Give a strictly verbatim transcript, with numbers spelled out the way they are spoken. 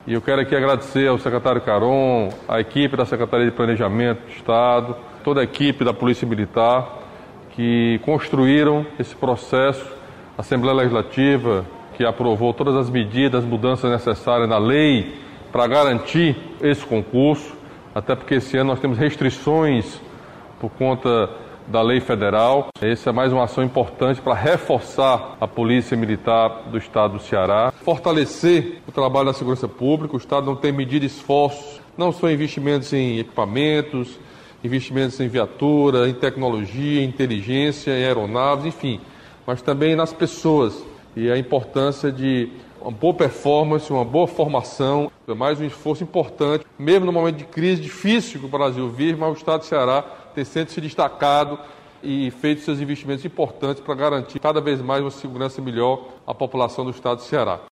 E eu quero aqui agradecer ao secretário Caron, à equipe da Secretaria de Planejamento do Estado, toda a equipe da Polícia Militar, que construíram esse processo, a Assembleia Legislativa, que aprovou todas as medidas, mudanças necessárias na lei para garantir esse concurso, até porque esse ano nós temos restrições por conta da lei federal. Essa é mais uma ação importante para reforçar a Polícia Militar do Estado do Ceará, fortalecer o trabalho da segurança pública. O Estado não tem medido esforços, não só investimentos em equipamentos, investimentos em viatura, em tecnologia, em inteligência, em aeronaves, enfim, mas também nas pessoas. E a importância de uma boa performance, uma boa formação, é mais um esforço importante, mesmo no momento de crise difícil que o Brasil vive, mas o Estado do Ceará tem sempre se destacado e feito seus investimentos importantes para garantir cada vez mais uma segurança melhor à população do Estado do Ceará.